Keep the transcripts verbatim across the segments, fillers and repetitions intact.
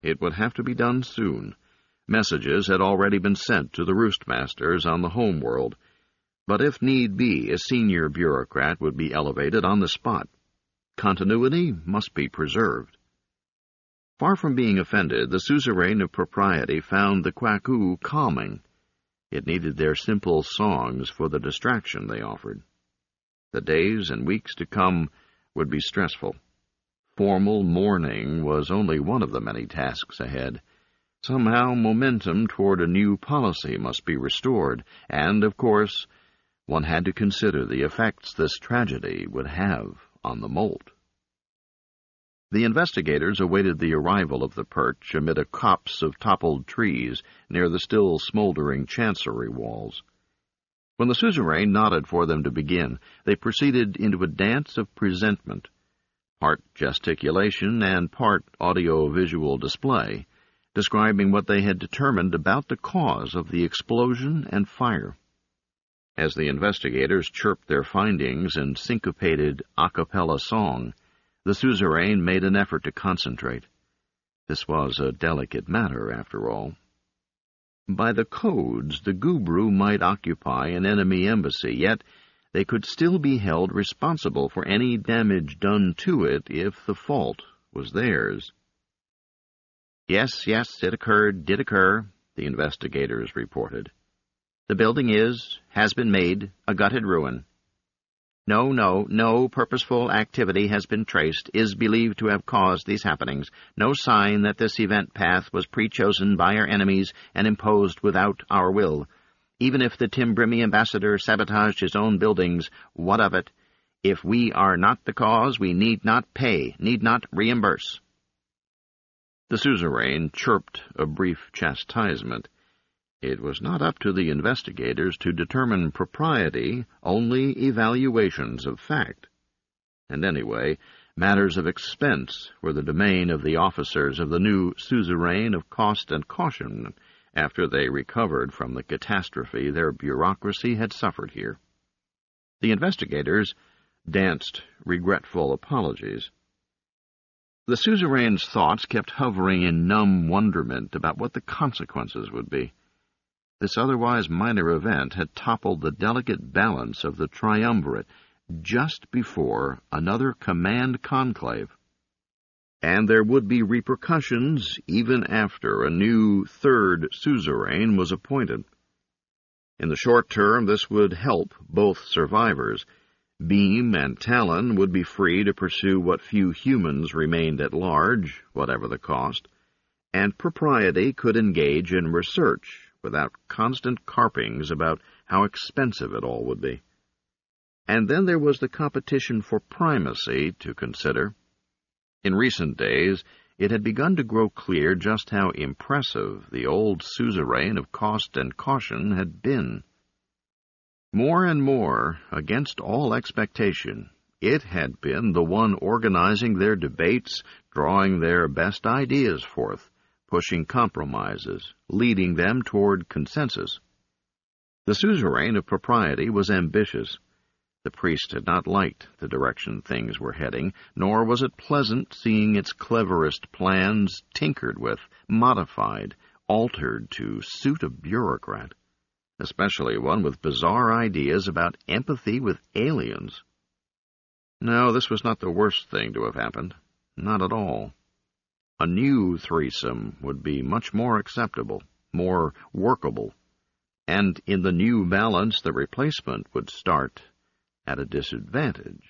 It would have to be done soon. Messages had already been sent to the Roostmasters on the home world, but if need be, a senior bureaucrat would be elevated on the spot. Continuity must be preserved. Far from being offended, the suzerain of propriety found the Kwaku calming. It needed their simple songs for the distraction they offered. The days and weeks to come would be stressful. Formal mourning was only one of the many tasks ahead. Somehow momentum toward a new policy must be restored, and, of course, one had to consider the effects this tragedy would have on the Moult. The investigators awaited the arrival of the Perch amid a copse of toppled trees near the still smoldering chancery walls. When the suzerain nodded for them to begin, they proceeded into a dance of presentment, part gesticulation and part audio-visual display, describing what they had determined about the cause of the explosion and fire. As the investigators chirped their findings in syncopated a cappella song, the suzerain made an effort to concentrate. This was a delicate matter, after all. By the codes, the Gubru might occupy an enemy embassy, yet they could still be held responsible for any damage done to it if the fault was theirs. Yes, yes, it occurred, did occur, the investigators reported. The building is, has been made, a gutted ruin. No, no, no purposeful activity has been traced, is believed to have caused these happenings. No sign that this event path was pre-chosen by our enemies and imposed without our will. Even if the Timbrimi ambassador sabotaged his own buildings, what of it? If we are not the cause, we need not pay, need not reimburse. The suzerain chirped a brief chastisement. It was not up to the investigators to determine propriety, only evaluations of fact. And anyway, matters of expense were the domain of the officers of the new suzerain of cost and caution, after they recovered from the catastrophe their bureaucracy had suffered here. The investigators danced regretful apologies. The suzerain's thoughts kept hovering in numb wonderment about what the consequences would be. This otherwise minor event had toppled the delicate balance of the triumvirate just before another command conclave. And there would be repercussions even after a new third suzerain was appointed. In the short term, this would help both survivors. Beam and Talon would be free to pursue what few humans remained at large, whatever the cost, and propriety could engage in research without constant carpings about how expensive it all would be. And then there was the competition for primacy to consider. In recent days, it had begun to grow clear just how impressive the old suzerain of cost and caution had been. More and more, against all expectation, it had been the one organizing their debates, drawing their best ideas forth, pushing compromises, leading them toward consensus. The suzerain of propriety was ambitious. The priest had not liked the direction things were heading, nor was it pleasant seeing its cleverest plans tinkered with, modified, altered to suit a bureaucrat, especially one with bizarre ideas about empathy with aliens. No, this was not the worst thing to have happened. Not at all. A new threesome would be much more acceptable, more workable, and in the new balance the replacement would start at a disadvantage.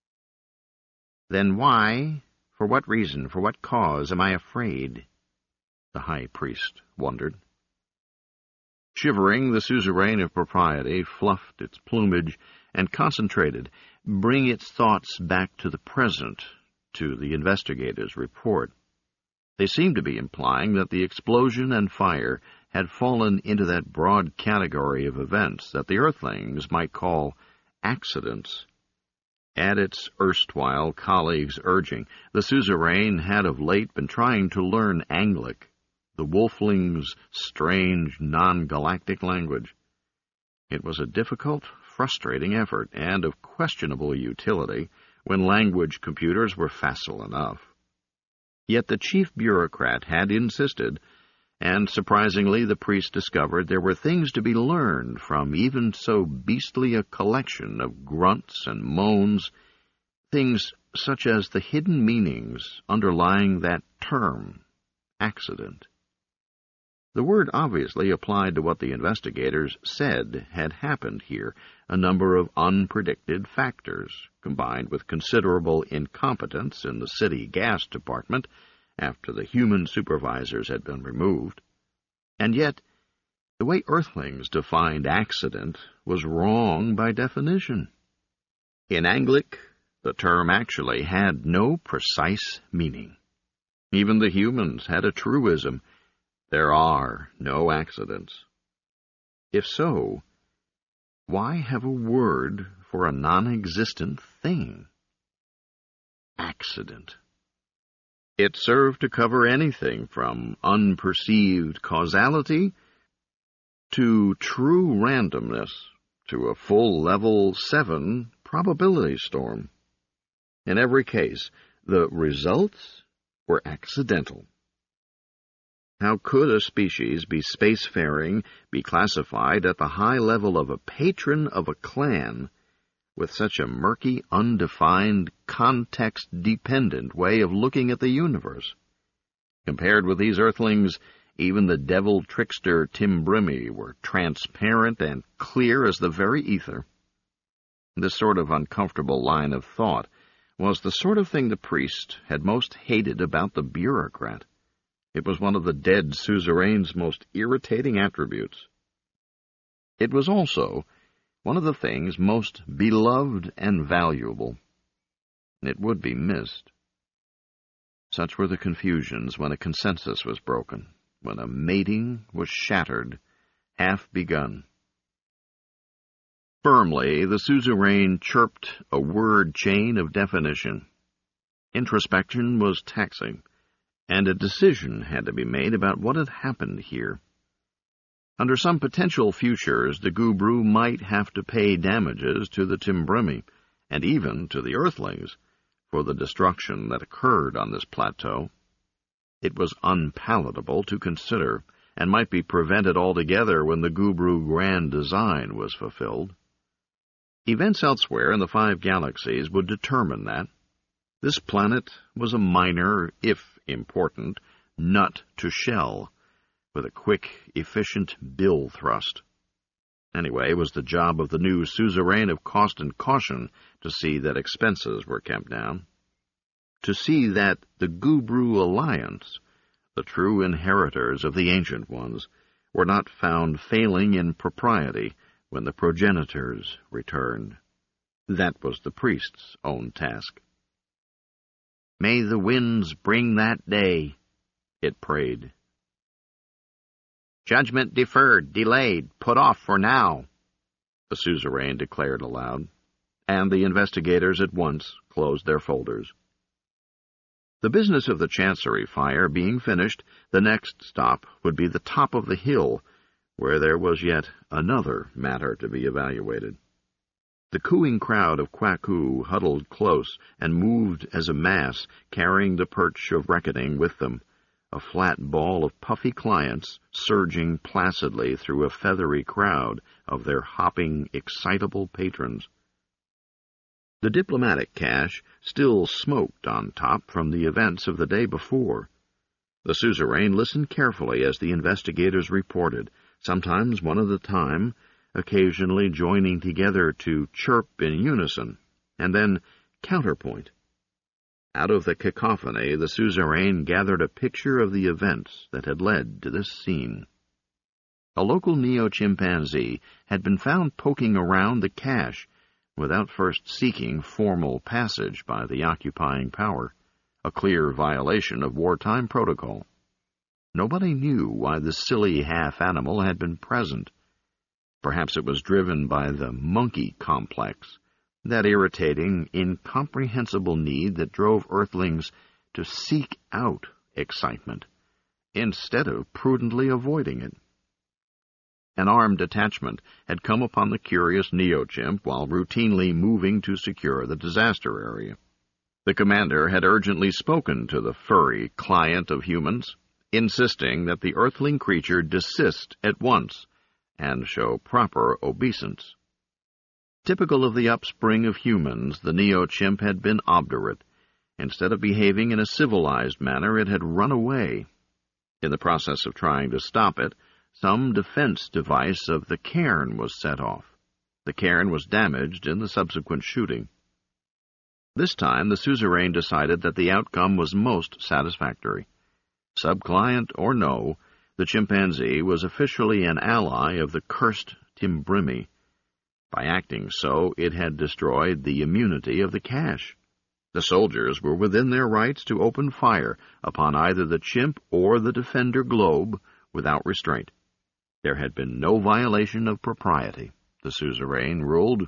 Then why, for what reason, for what cause am I afraid? The high priest wondered. Shivering, the suzerain of propriety fluffed its plumage and concentrated, bring its thoughts back to the present, to the investigator's report. They seemed to be implying that the explosion and fire had fallen into that broad category of events that the Earthlings might call accidents. At its erstwhile colleagues' urging, the suzerain had of late been trying to learn Anglic, the Wolflings' strange, non-galactic language. It was a difficult, frustrating effort, and of questionable utility when language computers were facile enough. Yet the chief bureaucrat had insisted, and surprisingly the priest discovered there were things to be learned from even so beastly a collection of grunts and moans, things such as the hidden meanings underlying that term, accident. The word obviously applied to what the investigators said had happened here, a number of unpredicted factors, combined with considerable incompetence in the city gas department after the human supervisors had been removed. And yet, the way Earthlings defined accident was wrong by definition. In Anglic, the term actually had no precise meaning. Even the humans had a truism: there are no accidents. If so, why have a word for a non-existent thing? Accident. It served to cover anything from unperceived causality to true randomness to a full level seven probability storm. In every case, the results were accidental. How could a species be spacefaring, be classified at the high level of a patron of a clan, with such a murky, undefined, context-dependent way of looking at the universe? Compared with these Earthlings, even the devil trickster Timbrimi were transparent and clear as the very ether. This sort of uncomfortable line of thought was the sort of thing the priest had most hated about the bureaucrat. It was one of the dead suzerain's most irritating attributes. It was also one of the things most beloved and valuable. It would be missed. Such were the confusions when a consensus was broken, when a mating was shattered, half begun. Firmly, the suzerain chirped a word chain of definition. Introspection was taxing, and a decision had to be made about what had happened here. Under some potential futures, the Gubru might have to pay damages to the Timbrimi, and even to the Earthlings, for the destruction that occurred on this plateau. It was unpalatable to consider, and might be prevented altogether when the Gubru grand design was fulfilled. Events elsewhere in the five galaxies would determine that. This planet was a minor, if important, nut to shell, with a quick, efficient bill thrust. Anyway, it was the job of the new suzerain of cost and caution to see that expenses were kept down, to see that the Gubru Alliance, the true inheritors of the Ancient Ones, were not found failing in propriety when the progenitors returned. That was the priest's own task. May the winds bring that day, it prayed. Judgment deferred, delayed, put off for now, the suzerain declared aloud, and the investigators at once closed their folders. The business of the Chancery fire being finished, the next stop would be the top of the hill, where there was yet another matter to be evaluated. The cooing crowd of Kwaku huddled close and moved as a mass, carrying the perch of reckoning with them, a flat ball of puffy clients surging placidly through a feathery crowd of their hopping, excitable patrons. The diplomatic cache still smoked on top from the events of the day before. The suzerain listened carefully as the investigators reported, sometimes one at a time, occasionally joining together to chirp in unison, and then counterpoint. Out of the cacophony, the suzerain gathered a picture of the events that had led to this scene. A local neo-chimpanzee had been found poking around the cache without first seeking formal passage by the occupying power, a clear violation of wartime protocol. Nobody knew why the silly half-animal had been present. Perhaps it was driven by the monkey complex, that irritating, incomprehensible need that drove Earthlings to seek out excitement, instead of prudently avoiding it. An armed detachment had come upon the curious neo-chimp while routinely moving to secure the disaster area. The commander had urgently spoken to the furry client of humans, insisting that the earthling creature desist at once and show proper obeisance. Typical of the upspring of humans, the neo-chimp had been obdurate. Instead of behaving in a civilized manner, it had run away. In the process of trying to stop it, some defense device of the cairn was set off. The cairn was damaged in the subsequent shooting. This time, the suzerain decided that the outcome was most satisfactory. Subclient or no, the chimpanzee was officially an ally of the cursed Timbrimi. By acting so, it had destroyed the immunity of the cache. The soldiers were within their rights to open fire upon either the chimp or the defender globe without restraint. There had been no violation of propriety, the suzerain ruled.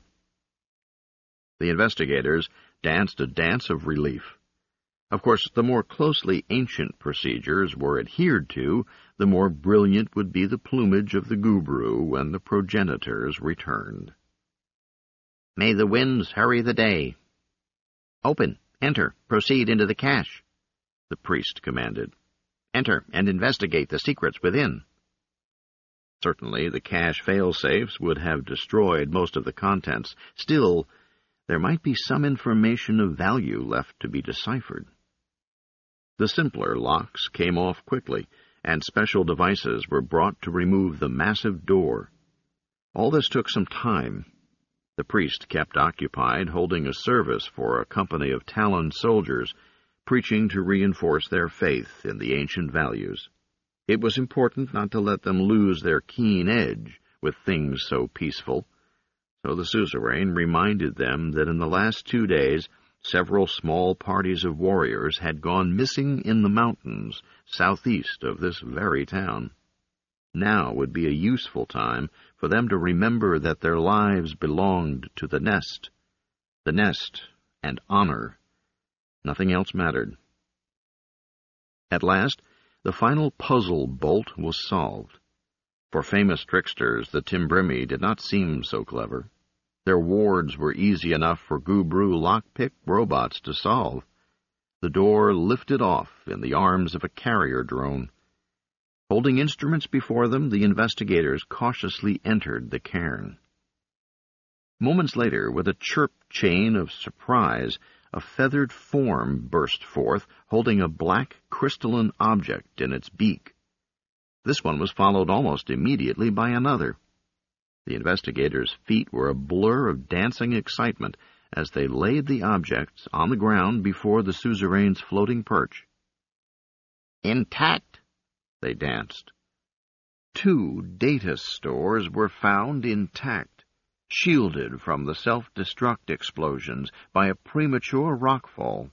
The investigators danced a dance of relief. Of course, the more closely ancient procedures were adhered to, the more brilliant would be the plumage of the gubru when the progenitors returned. "May the winds hurry the day." "Open, enter, proceed into the cache," the priest commanded. "Enter and investigate the secrets within." Certainly, the cache fail-safes would have destroyed most of the contents. Still, there might be some information of value left to be deciphered. The simpler locks came off quickly, and special devices were brought to remove the massive door. All this took some time. The priest kept occupied holding a service for a company of Talon soldiers, preaching to reinforce their faith in the ancient values. It was important not to let them lose their keen edge with things so peaceful, so the suzerain reminded them that in the last two days several small parties of warriors had gone missing in the mountains southeast of this very town. Now would be a useful time for them to remember that their lives belonged to the nest. The nest and honor. Nothing else mattered. At last, the final puzzle bolt was solved. For famous tricksters, the Timbrimi did not seem so clever. Their wards were easy enough for gubru lockpick robots to solve. The door lifted off in the arms of a carrier drone. Holding instruments before them, the investigators cautiously entered the cairn. Moments later, with a chirp chain of surprise, a feathered form burst forth, holding a black crystalline object in its beak. This one was followed almost immediately by another. The investigators' feet were a blur of dancing excitement as they laid the objects on the ground before the suzerain's floating perch. "Intact!" they danced. Two data stores were found intact, shielded from the self-destruct explosions by a premature rockfall.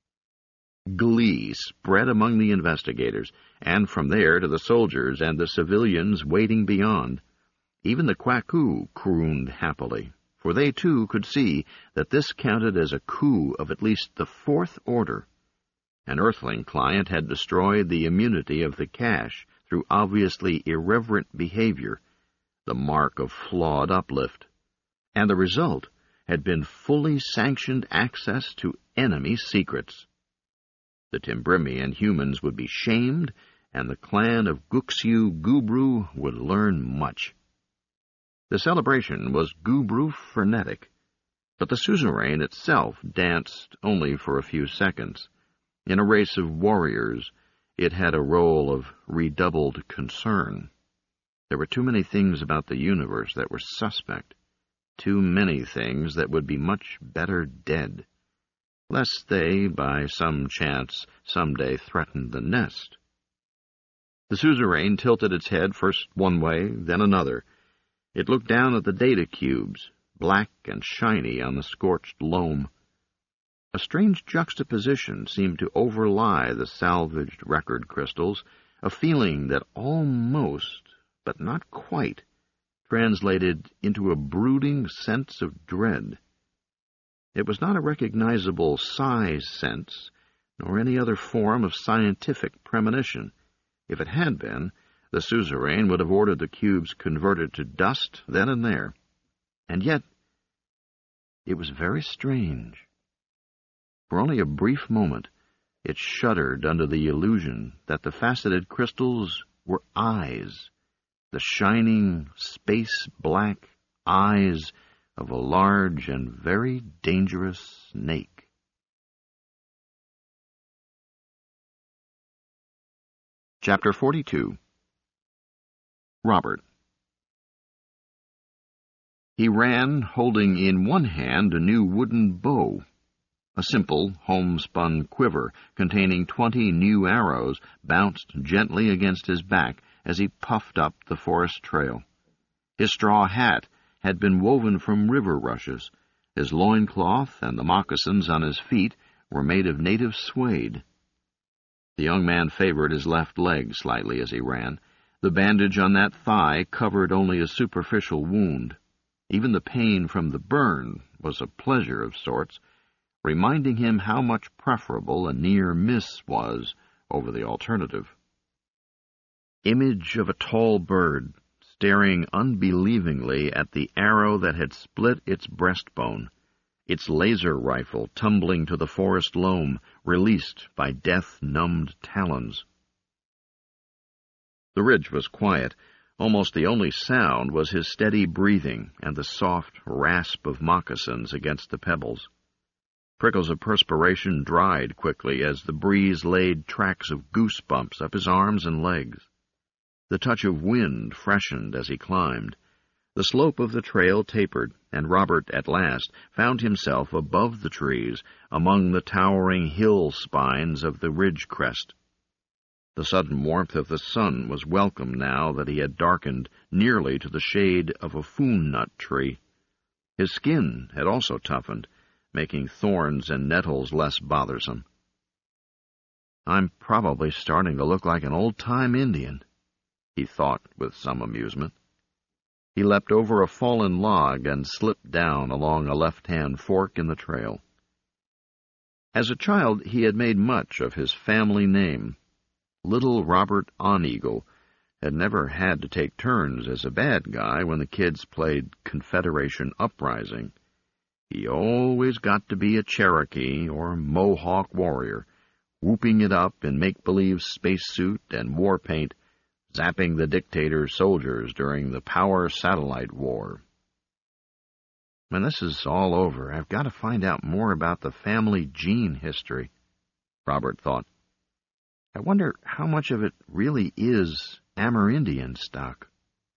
Glee spread among the investigators, and from there to the soldiers and the civilians waiting beyond. Even the Kwaku crooned happily, for they too could see that this counted as a coup of at least the fourth order. An earthling client had destroyed the immunity of the cache through obviously irreverent behavior, the mark of flawed uplift, and the result had been fully sanctioned access to enemy secrets. The Timbrimi and humans would be shamed, and the clan of Guxiu Gubru would learn much. The celebration was gubru frenetic, but the suzerain itself danced only for a few seconds. In a race of warriors, it had a role of redoubled concern. There were too many things about the universe that were suspect, too many things that would be much better dead, lest they, by some chance, someday threaten the nest. The suzerain tilted its head first one way, then another. It looked down at the data cubes, black and shiny on the scorched loam. A strange juxtaposition seemed to overlie the salvaged record crystals, a feeling that almost, but not quite, translated into a brooding sense of dread. It was not a recognizable size sense, nor any other form of scientific premonition. If it had been, the suzerain would have ordered the cubes converted to dust then and there. And yet, it was very strange. For only a brief moment, it shuddered under the illusion that the faceted crystals were eyes, the shining, space-black eyes of a large and very dangerous snake. Chapter forty-two. Robert. He ran, holding in one hand a new wooden bow, a simple, homespun quiver containing twenty new arrows bounced gently against his back as he puffed up the forest trail. His straw hat had been woven from river rushes. His loincloth and the moccasins on his feet were made of native suede. The young man favored his left leg slightly as he ran. The bandage on that thigh covered only a superficial wound. Even the pain from the burn was a pleasure of sorts, reminding him how much preferable a near miss was over the alternative. Image of a tall bird, staring unbelievingly at the arrow that had split its breastbone, its laser rifle tumbling to the forest loam, released by death-numbed talons. The ridge was quiet. Almost the only sound was his steady breathing and the soft rasp of moccasins against the pebbles. Prickles of perspiration dried quickly as the breeze laid tracks of goosebumps up his arms and legs. The touch of wind freshened as he climbed. The slope of the trail tapered, and Robert at last found himself above the trees, among the towering hill spines of the ridge crest. The sudden warmth of the sun was welcome now that he had darkened nearly to the shade of a foon-nut tree. His skin had also toughened, making thorns and nettles less bothersome. "I'm probably starting to look like an old-time Indian," he thought with some amusement. He leapt over a fallen log and slipped down along a left-hand fork in the trail. As a child, he had made much of his family name. Little Robert Oneagle had never had to take turns as a bad guy when the kids played Confederation Uprising. He always got to be a Cherokee or Mohawk warrior, whooping it up in make-believe spacesuit and war paint, zapping the dictator's soldiers during the Power Satellite War. When this is all over, I've got to find out more about the family gene history, Robert thought. I wonder how much of it really is Amerindian stock.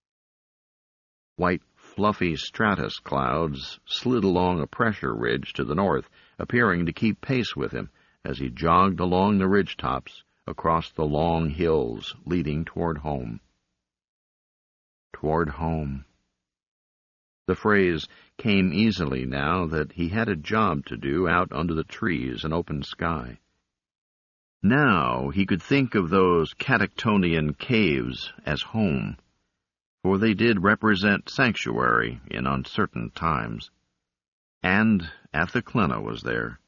White, fluffy stratus clouds slid along a pressure ridge to the north, appearing to keep pace with him as he jogged along the ridgetops across the long hills leading toward home. Toward home. The phrase came easily now that he had a job to do out under the trees and open sky. Now he could think of those Catoctonian caves as home, for they did represent sanctuary in uncertain times. And Athaclina was there.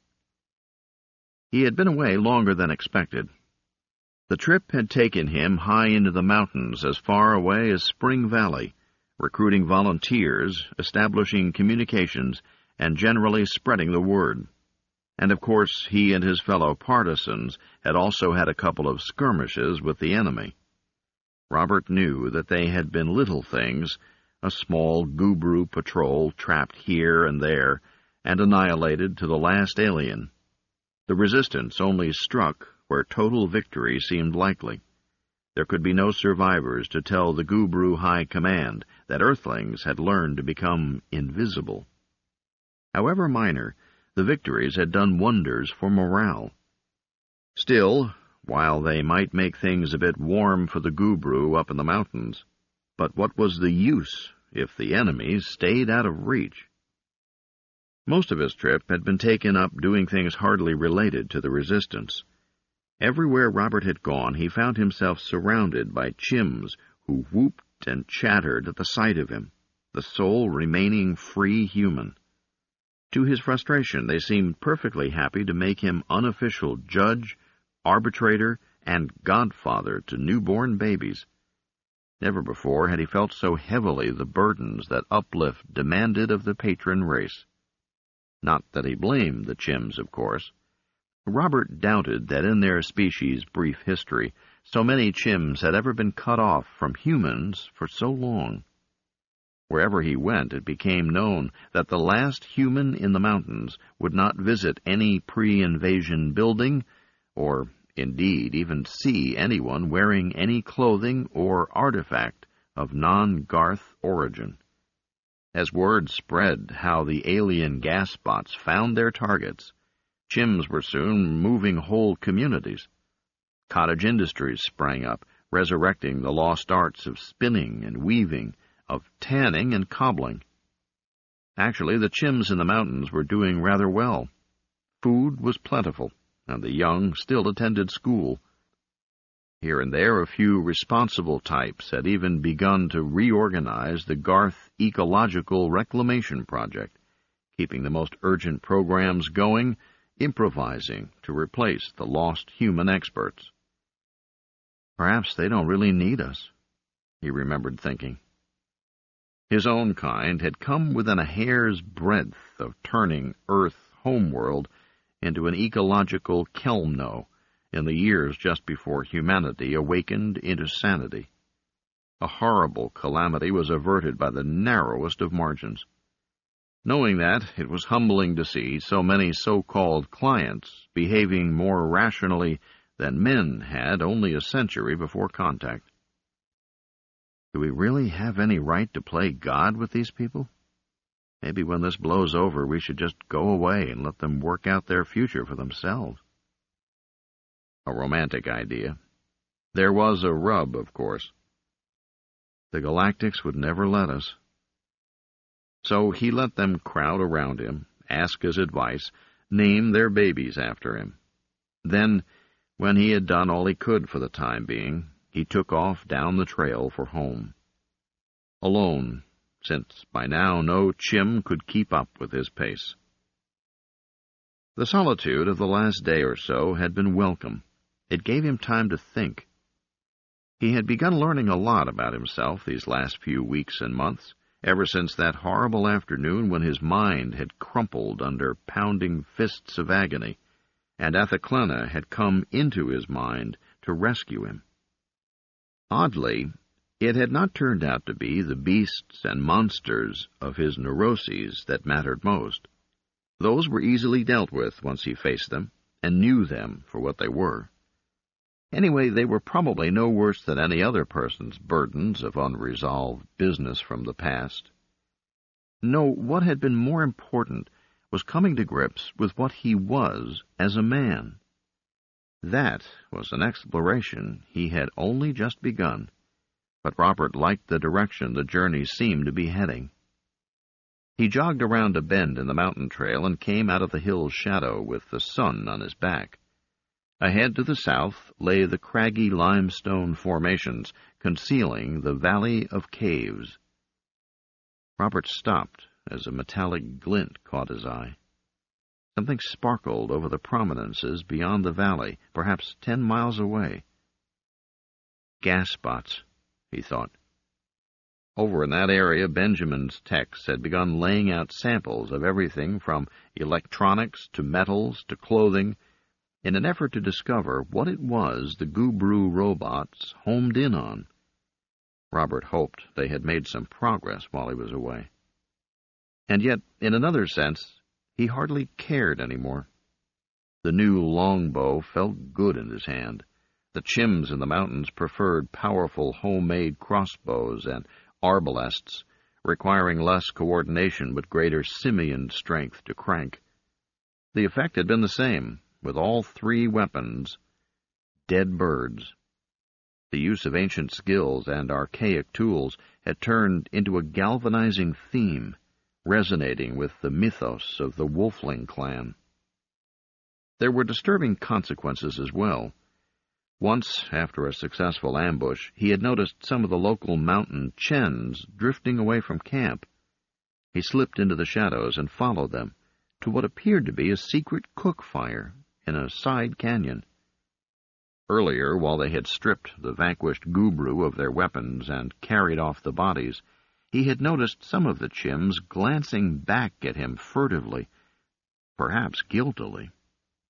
He had been away longer than expected. The trip had taken him high into the mountains as far away as Spring Valley, recruiting volunteers, establishing communications, and generally spreading the word. And of course he and his fellow partisans had also had a couple of skirmishes with the enemy. Robert knew that they had been little things, a small Gubru patrol trapped here and there, and annihilated to the last alien. The resistance only struck where total victory seemed likely. There could be no survivors to tell the Gubru High Command that Earthlings had learned to become invisible. However minor, the victories had done wonders for morale. Still, while they might make things a bit warm for the Gubru up in the mountains, but what was the use if the enemies stayed out of reach? Most of his trip had been taken up doing things hardly related to the resistance. Everywhere Robert had gone, he found himself surrounded by chimps who whooped and chattered at the sight of him, the sole remaining free human. To his frustration, they seemed perfectly happy to make him unofficial judge, arbitrator, and godfather to newborn babies. Never before had he felt so heavily the burdens that uplift demanded of the patron race. Not that he blamed the chimps, of course. Robert doubted that in their species' brief history, so many chimps had ever been cut off from humans for so long. Wherever he went, it became known that the last human in the mountains would not visit any pre-invasion building, or, indeed, even see anyone wearing any clothing or artifact of non-Garth origin. As word spread how the alien gas bots found their targets, chimps were soon moving whole communities. Cottage industries sprang up, resurrecting the lost arts of spinning and weaving, of tanning and cobbling. Actually, the chimps in the mountains were doing rather well. Food was plentiful, and the young still attended school. Here and there, a few responsible types had even begun to reorganize the Garth Ecological Reclamation Project, keeping the most urgent programs going, improvising to replace the lost human experts. Perhaps they don't really need us, he remembered thinking. His own kind had come within a hair's breadth of turning Earth homeworld into an ecological Kelmno in the years just before humanity awakened into sanity. A horrible calamity was averted by the narrowest of margins. Knowing that, it was humbling to see so many so-called clients behaving more rationally than men had only a century before contact. Do we really have any right to play God with these people? Maybe when this blows over, we should just go away and let them work out their future for themselves. A romantic idea. There was a rub, of course. The Galactics would never let us. So he let them crowd around him, ask his advice, name their babies after him. Then, when he had done all he could for the time being, he took off down the trail for home. Alone, since by now no chim could keep up with his pace. The solitude of the last day or so had been welcome. It gave him time to think. He had begun learning a lot about himself these last few weeks and months, ever since that horrible afternoon when his mind had crumpled under pounding fists of agony, and Athaclena had come into his mind to rescue him. Oddly, it had not turned out to be the beasts and monsters of his neuroses that mattered most. Those were easily dealt with once he faced them, and knew them for what they were. Anyway, they were probably no worse than any other person's burdens of unresolved business from the past. No, what had been more important was coming to grips with what he was as a man. That was an exploration he had only just begun, but Robert liked the direction the journey seemed to be heading. He jogged around a bend in the mountain trail and came out of the hill's shadow with the sun on his back. Ahead to the south lay the craggy limestone formations concealing the Valley of Caves. Robert stopped as a metallic glint caught his eye. Something sparkled over the prominences beyond the valley, perhaps ten miles away. Gas spots, he thought. Over in that area, Benjamin's techs had begun laying out samples of everything from electronics to metals to clothing, in an effort to discover what it was the Gubru robots homed in on. Robert hoped they had made some progress while he was away. And yet, in another sense, he hardly cared any more. The new longbow felt good in his hand. The chimps in the mountains preferred powerful homemade crossbows and arbalests, requiring less coordination but greater simian strength to crank. The effect had been the same, with all three weapons dead birds. The use of ancient skills and archaic tools had turned into a galvanizing theme, resonating with the mythos of the Wolfling clan. There were disturbing consequences as well. Once, after a successful ambush, he had noticed some of the local mountain chens drifting away from camp. He slipped into the shadows and followed them to what appeared to be a secret cook fire in a side canyon. Earlier, while they had stripped the vanquished Gubru of their weapons and carried off the bodies, he had noticed some of the chimps glancing back at him furtively, perhaps guiltily.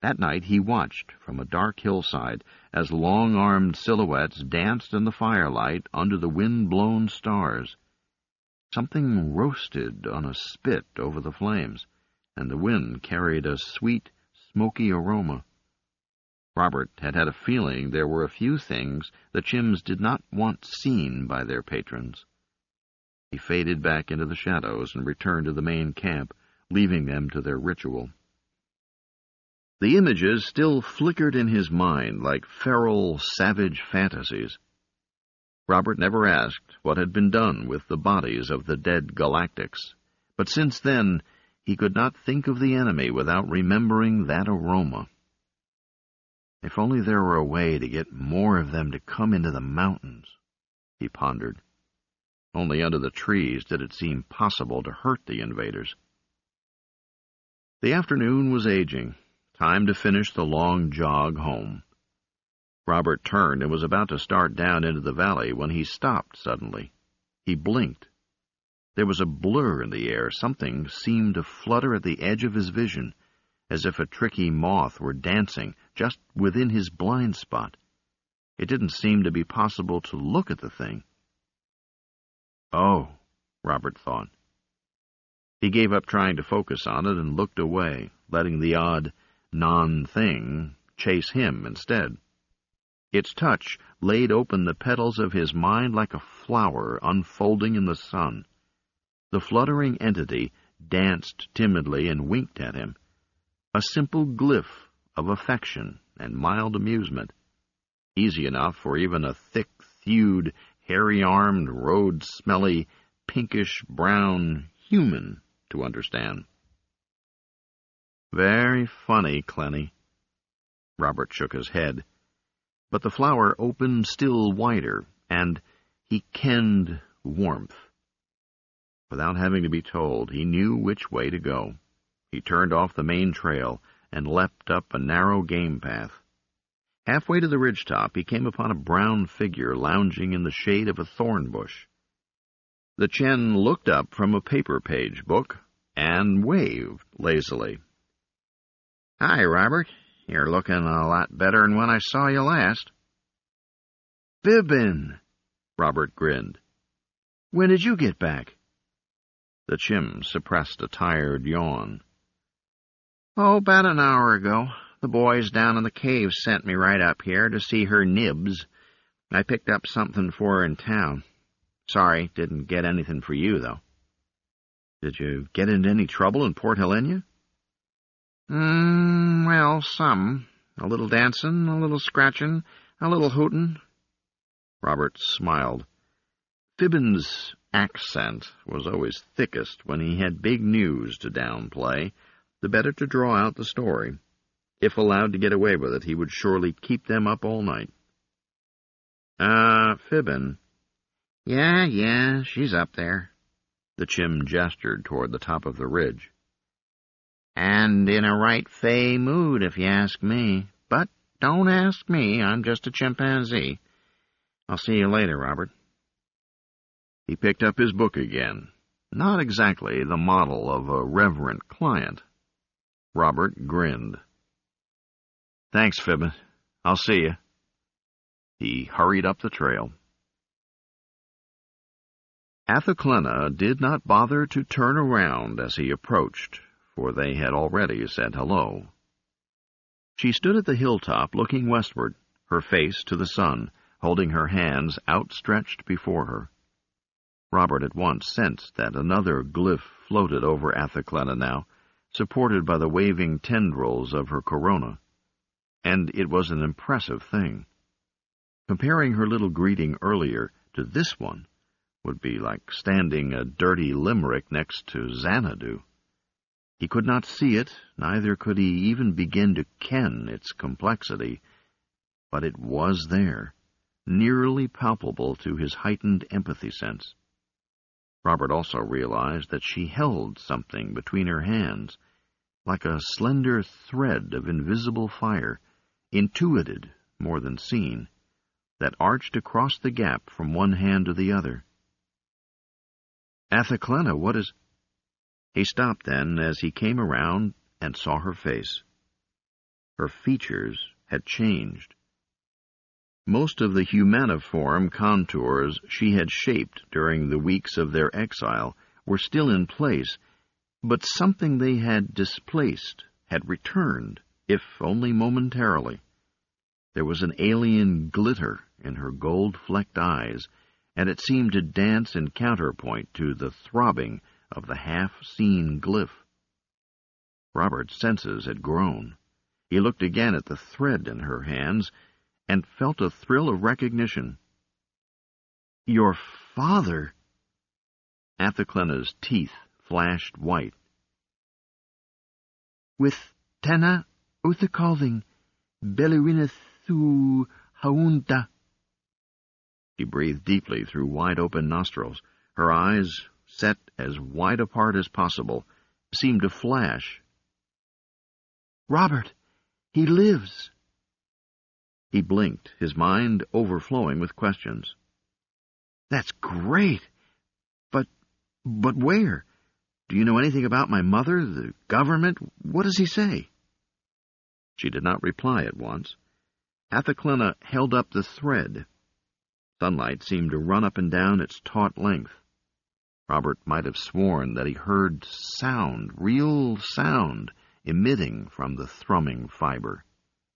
That night he watched from a dark hillside as long-armed silhouettes danced in the firelight under the wind-blown stars. Something roasted on a spit over the flames, and the wind carried a sweet, smoky aroma. Robert had had a feeling there were a few things the Chims did not want seen by their patrons. He faded back into the shadows and returned to the main camp, leaving them to their ritual. The images still flickered in his mind like feral, savage fantasies. Robert never asked what had been done with the bodies of the dead galactics, but since then he could not think of the enemy without remembering that aroma. If only there were a way to get more of them to come into the mountains, he pondered. Only under the trees did it seem possible to hurt the invaders. The afternoon was aging. Time to finish the long jog home. Robert turned and was about to start down into the valley when he stopped suddenly. He blinked. There was a blur in the air. Something seemed to flutter at the edge of his vision, as if a tricky moth were dancing just within his blind spot. It didn't seem to be possible to look at the thing. Oh, Robert thought. He gave up trying to focus on it and looked away, letting the odd non-thing chase him instead. Its touch laid open the petals of his mind like a flower unfolding in the sun. The fluttering entity danced timidly and winked at him, a simple glyph of affection and mild amusement, easy enough for even a thick-thewed, hairy-armed, road-smelly, pinkish-brown human to understand. Very funny, Clenny. Robert shook his head. But the flower opened still wider, and he kenned warmth. Without having to be told, he knew which way to go. He turned off the main trail and leapt up a narrow game path. Halfway to the ridgetop, he came upon a brown figure lounging in the shade of a thorn bush. The Chen looked up from a paper-page book and waved lazily. "Hi, Robert. You're looking a lot better than when I saw you last." "Fibbin!" Robert grinned. "When did you get back?" The Chim suppressed a tired yawn. "Oh, about an hour ago. The boys down in the cave sent me right up here to see her Nibs. I picked up something for her in town. Sorry, didn't get anything for you, though." "Did you get into any trouble in Port Helena?" Mm, well, some. A little dancing, a little scratching, a little hootin'." Robert smiled. Fibbin's accent was always thickest when he had big news to downplay, the better to draw out the story. If allowed to get away with it, he would surely keep them up all night. Uh, Fibbin. Yeah, yeah, she's up there." The Chim gestured toward the top of the ridge. "And in a right fey mood, if you ask me. But don't ask me, I'm just a chimpanzee. I'll see you later, Robert." He picked up his book again. Not exactly the model of a reverent client. Robert grinned. "Thanks, Fibbin. I'll see you." He hurried up the trail. Athaclena did not bother to turn around as he approached, for they had already said hello. She stood at the hilltop looking westward, her face to the sun, holding her hands outstretched before her. Robert at once sensed that another glyph floated over Athaclena now, supported by the waving tendrils of her corona. And it was an impressive thing. Comparing her little greeting earlier to this one would be like standing a dirty limerick next to Xanadu. He could not see it, neither could he even begin to ken its complexity, but it was there, nearly palpable to his heightened empathy sense. Robert also realized that she held something between her hands, like a slender thread of invisible fire, intuited more than seen, that arched across the gap from one hand to the other. "Athaclena, what is—" He stopped then as he came around and saw her face. Her features had changed. Most of the humaniform contours she had shaped during the weeks of their exile were still in place, but something they had displaced had returned, if only momentarily. There was an alien glitter in her gold-flecked eyes, and it seemed to dance in counterpoint to the throbbing of the half-seen glyph. Robert's senses had grown. He looked again at the thread in her hands, and felt a thrill of recognition. "Your father!" Athaclena's teeth flashed white. "With Tana Uthacalving, Belluinathu Haunta." She breathed deeply through wide-open nostrils. Her eyes, set as wide apart as possible, seemed to flash. "Robert, he lives!" He blinked, his mind overflowing with questions. "That's great! But, but where? Do you know anything about my mother, the government? What does he say?" She did not reply at once. Athaclena held up the thread. Sunlight seemed to run up and down its taut length. Robert might have sworn that he heard sound, real sound, emitting from the thrumming fiber.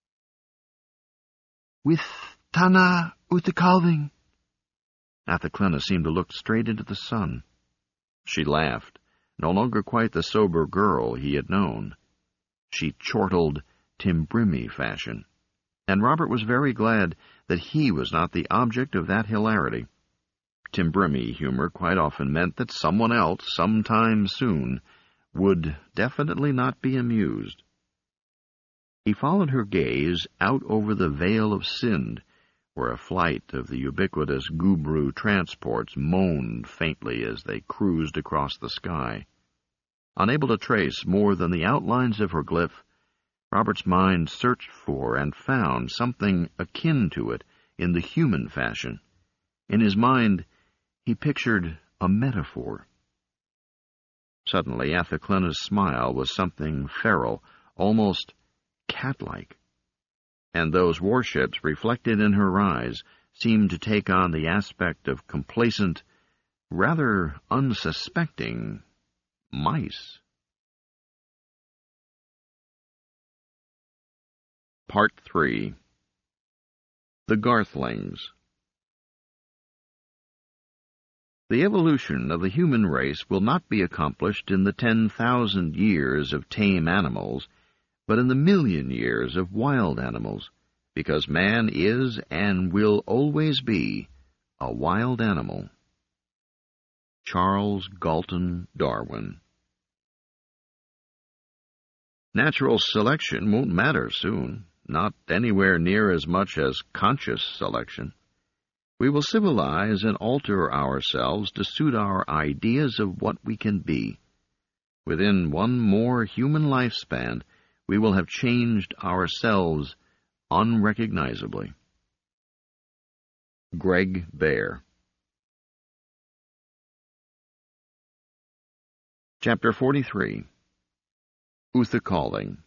"With Tana Uthacalving." Athaclena seemed to look straight into the sun. She laughed, no longer quite the sober girl he had known. She chortled Timbrimi fashion, and Robert was very glad that he was not the object of that hilarity. Timbrimi humor quite often meant that someone else, sometime soon, would definitely not be amused. He followed her gaze out over the Vale of Sind, where a flight of the ubiquitous Gubru transports moaned faintly as they cruised across the sky. Unable to trace more than the outlines of her glyph, Robert's mind searched for and found something akin to it in the human fashion. In his mind, he pictured a metaphor. Suddenly, Athaclena's smile was something feral, almost cat-like, and those warships reflected in her eyes seemed to take on the aspect of complacent, rather unsuspecting mice. Part three. The Garthlings. The evolution of the human race will not be accomplished in the ten thousand years of tame animals, but in the million years of wild animals, because man is and will always be a wild animal. Charles Galton Darwin. Natural selection won't matter soon, not anywhere near as much as conscious selection. We will civilize and alter ourselves to suit our ideas of what we can be. Within one more human lifespan, we will have changed ourselves unrecognizably. Greg Bear. Chapter forty-three. Uthacalving.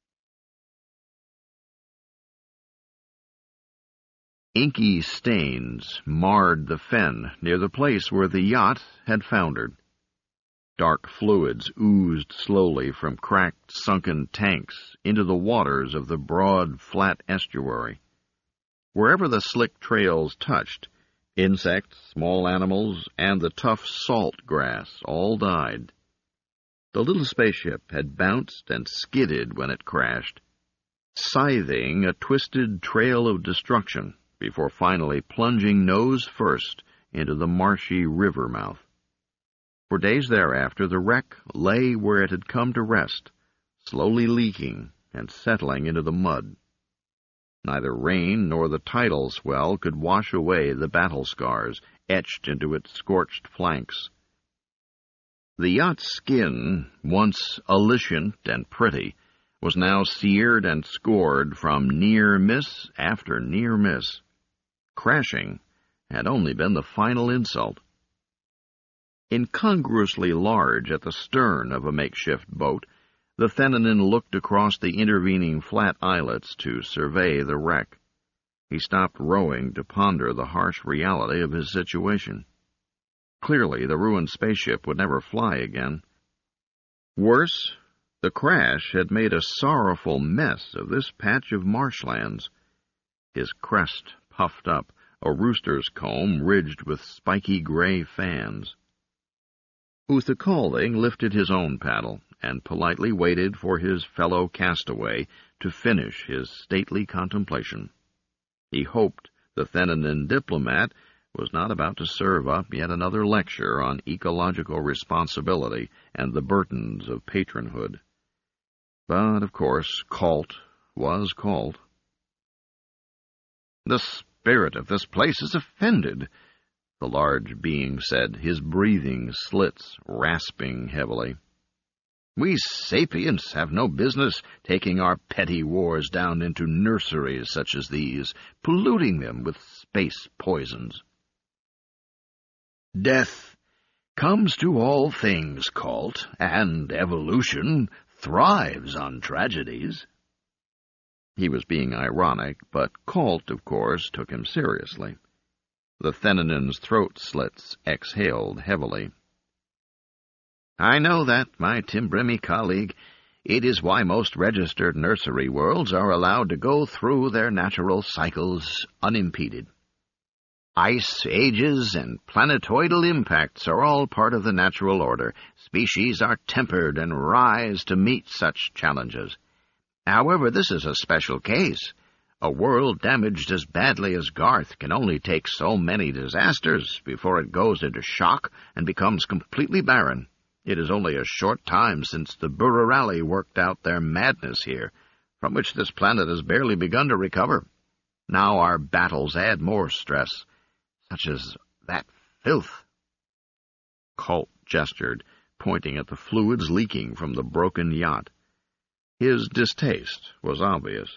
Inky stains marred the fen near the place where the yacht had foundered. Dark fluids oozed slowly from cracked, sunken tanks into the waters of the broad, flat estuary. Wherever the slick trails touched, insects, small animals, and the tough salt grass all died. The little spaceship had bounced and skidded when it crashed, scything a twisted trail of destruction before finally plunging nose first into the marshy river mouth. For days thereafter, the wreck lay where it had come to rest, slowly leaking and settling into the mud. Neither rain nor the tidal swell could wash away the battle scars etched into its scorched flanks. The yacht's skin, once allicient and pretty, was now seared and scored from near miss after near miss. Crashing had only been the final insult. Incongruously large at the stern of a makeshift boat, The Thenanin looked across the intervening flat islets to survey the wreck. He stopped rowing to ponder the harsh reality of his situation. Clearly, the ruined spaceship would never fly again. Worse, the crash had made a sorrowful mess of this patch of marshlands. His crest puffed up, a rooster's comb ridged with spiky gray fans. Uthakalding lifted his own paddle and politely waited for his fellow castaway to finish his stately contemplation. He hoped the Thenanin diplomat was not about to serve up yet another lecture on ecological responsibility and the burdens of patronhood. But, of course, Colt was Colt. "The spirit of this place is offended," the large being said, his breathing slits rasping heavily. "We sapients have no business taking our petty wars down into nurseries such as these, polluting them with space poisons." "Death comes to all things, Colt, and evolution thrives on tragedies." He was being ironic, but Colt, of course, took him seriously. The Thenanin's throat slits exhaled heavily. "I know that, my Timbrimi colleague. It is why most registered nursery worlds are allowed to go through their natural cycles unimpeded. Ice ages and planetoidal impacts are all part of the natural order. Species are tempered and rise to meet such challenges. However, this is a special case. A world damaged as badly as Garth can only take so many disasters before it goes into shock and becomes completely barren. It is only a short time since the Bururali worked out their madness here, from which this planet has barely begun to recover. Now our battles add more stress, such as that filth." Colt gestured, pointing at the fluids leaking from the broken yacht. His distaste was obvious.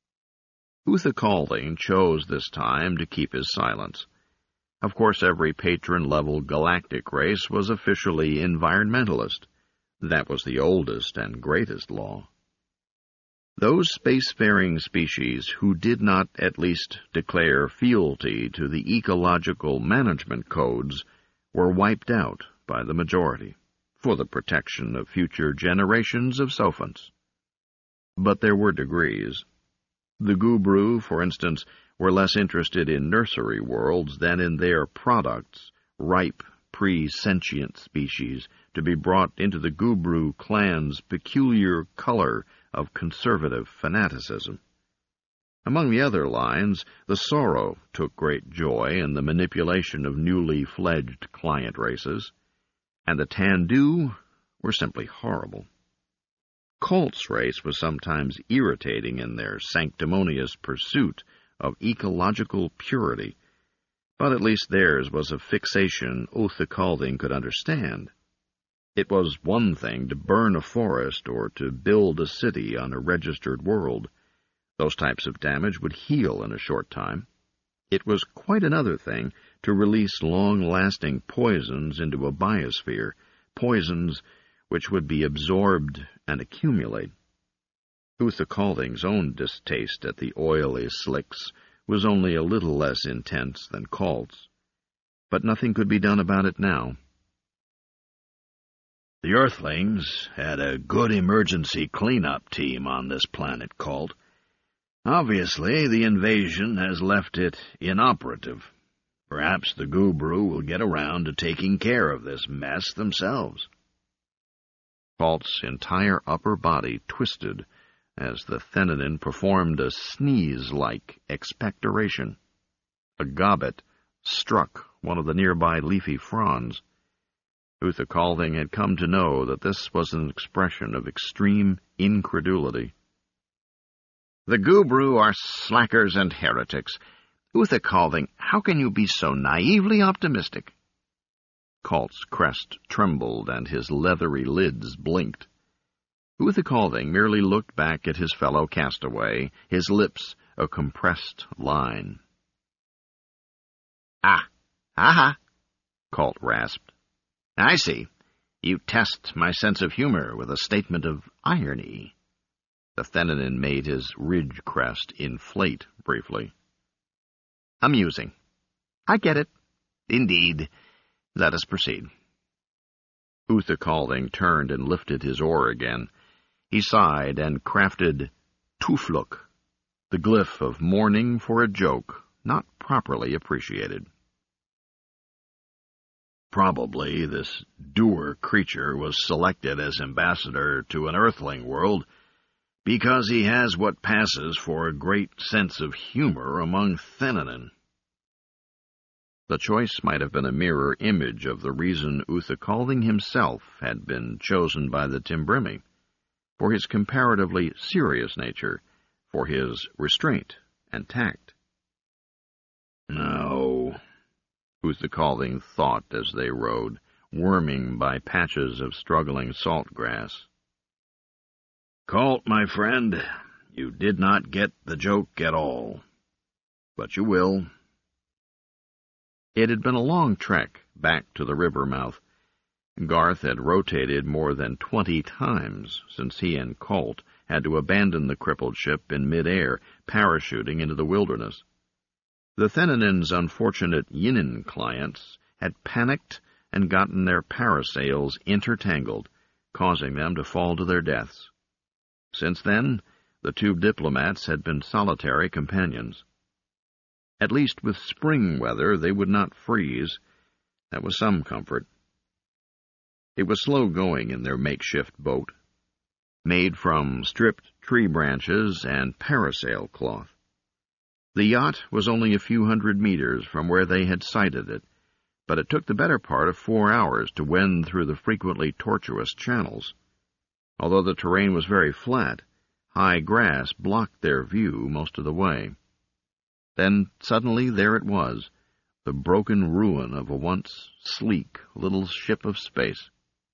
Uthakalding chose this time to keep his silence. Of course, every patron-level galactic race was officially environmentalist. That was the oldest and greatest law. Those spacefaring species who did not at least declare fealty to the ecological management codes were wiped out by the majority, for the protection of future generations of Sophons. But there were degrees. The Gubru, for instance, were less interested in nursery worlds than in their products, ripe, pre-sentient species, to be brought into the Gubru clan's peculiar color of conservative fanaticism. Among the other lines, the Sorrow took great joy in the manipulation of newly fledged client races, and the Tandu were simply horrible. Colt's race was sometimes irritating in their sanctimonious pursuit of ecological purity, but at least theirs was a fixation Uthakalding could understand. It was one thing to burn a forest or to build a city on a registered world. Those types of damage would heal in a short time. It was quite another thing to release long-lasting poisons into a biosphere, poisons which would be absorbed and accumulate. Uthakalding's own distaste at the oily slicks was only a little less intense than Colt's, but nothing could be done about it now. "The Earthlings had a good emergency cleanup team on this planet, Colt. Obviously, the invasion has left it inoperative. Perhaps the Gubru will get around to taking care of this mess themselves." Colt's entire upper body twisted as the Thenanin performed a sneeze-like expectoration. A gobbet struck one of the nearby leafy fronds. Uthakalding had come to know that this was an expression of extreme incredulity. "The Gubru are slackers and heretics. Uthakalding, how can you be so naively optimistic?" Colt's crest trembled and his leathery lids blinked. Uthakalding merely looked back at his fellow castaway, his lips a compressed line. "Ah, aha," Colt rasped. "I see. You test my sense of humor with a statement of irony. The Thenanin made his ridge crest inflate briefly. Amusing. I get it. Indeed. Let us proceed. Uther Calding turned and lifted his oar again. He sighed and crafted Tufluk, the glyph of mourning for a joke not properly appreciated. Probably this dour creature was selected as ambassador to an earthling world because he has what passes for a great sense of humor among Thenanin. The choice might have been a mirror image of the reason Uther Calding himself had been chosen by the Timbrimi, for his comparatively serious nature, for his restraint and tact. No, Uther Calding thought as they rode, worming by patches of struggling salt grass. Colt, my friend, you did not get the joke at all. But you will. It had been a long trek back to the river mouth. Garth had rotated more than twenty times since he and Colt had to abandon the crippled ship in mid-air, parachuting into the wilderness. The Thenanin's unfortunate Yinin clients had panicked and gotten their parasails intertangled, causing them to fall to their deaths. Since then, the two diplomats had been solitary companions. At least with spring weather they would not freeze. That was some comfort. It was slow going in their makeshift boat, made from stripped tree branches and parasail cloth. The yacht was only a few hundred meters from where they had sighted it, but it took the better part of four hours to wend through the frequently tortuous channels. Although the terrain was very flat, high grass blocked their view most of the way. Then suddenly there it was, the broken ruin of a once sleek little ship of space.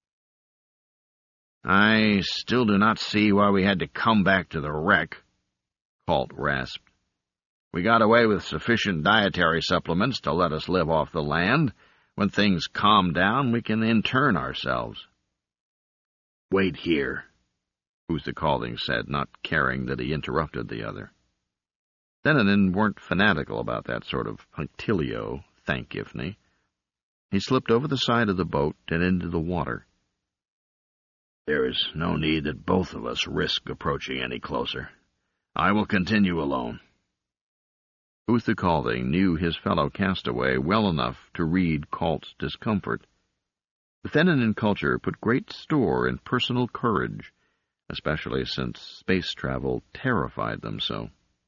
I still do not see why we had to come back to the wreck, Colt rasped. We got away with sufficient dietary supplements to let us live off the land. When things calm down, we can intern ourselves. Wait here, Uther Calding said, not caring that he interrupted the other. Thenanin weren't fanatical about that sort of punctilio, thank Gifney. He slipped over the side of the boat and into the water. There is no need that both of us risk approaching any closer. I will continue alone. Uther Calding knew his fellow castaway well enough to read Colt's discomfort. The Thenanin culture put great store in personal courage, especially since space travel terrified them so.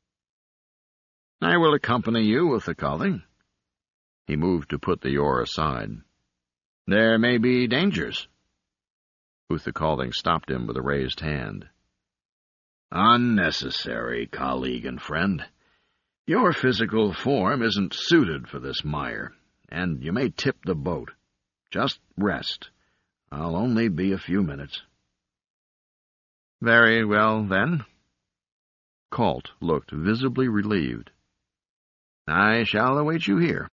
I will accompany you, Uther Calding. He moved to put the oar aside. There may be dangers. Uther Calding stopped him with a raised hand. Unnecessary, colleague and friend. Your physical form isn't suited for this mire, and you may tip the boat. Just rest. I'll only be a few minutes. Very well, then. Colt looked visibly relieved. I shall await you here.